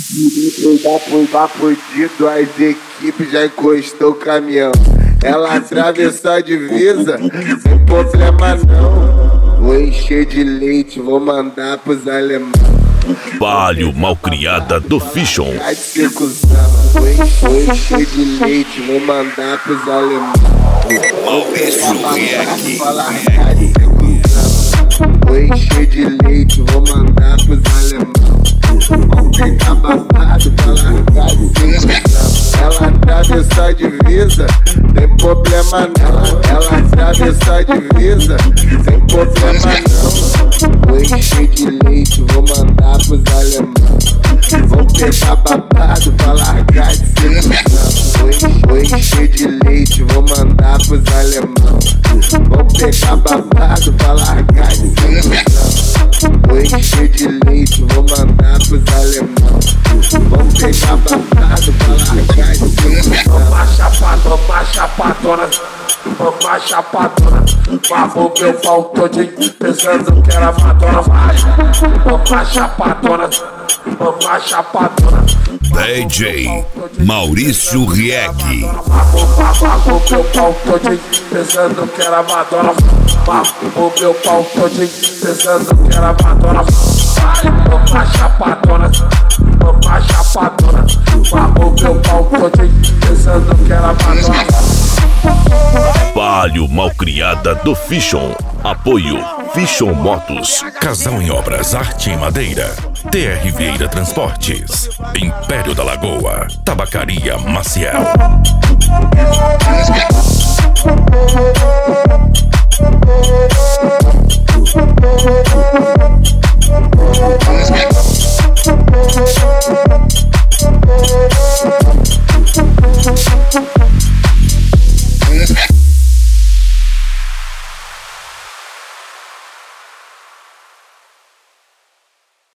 Tá fudido, as equipes já encostou o caminhão. Ela atravessou a divisa, sem problema não. Vou encher de leite, vou mandar pros alemães. Palio malcriada do Fichon. Vou encher de leite, vou mandar pros alemães. Vou encher de leite, vou mandar pros alemães. Vão ficar babado pra largar de ser. Ela atravessou a divisa, tem problema não. Ela atravessou a divisa, sem problema não. Vou encher de leite, vou mandar pros alemães. Vão pegar babado pra largar de ser. Vou encher de leite, vou mandar pros alemães. Vão pegar babado pra largar de ser. Vou encher de leite, vou mandar pros alemães. Vão pegar babado pra largar de ser. Toma chapadona, toma chapadona. Babou meu pau todinho, pensando que era madonna. Vai, toma chapadona, toma chapadona. DJ Maurício Rieg. Babou meu pau todinho, pensando que era madonna. Babou meu pau todinho, pensando que era madonna. Vai, toma chapadona, toma chapadona. Babou meu pau todinho, pensando que era madonna. Palio malcriada do Fichon. Apoio Fichon Motos. Casal em Obras, Arte em Madeira. TR Vieira Transportes. Império da Lagoa. Tabacaria Maciel.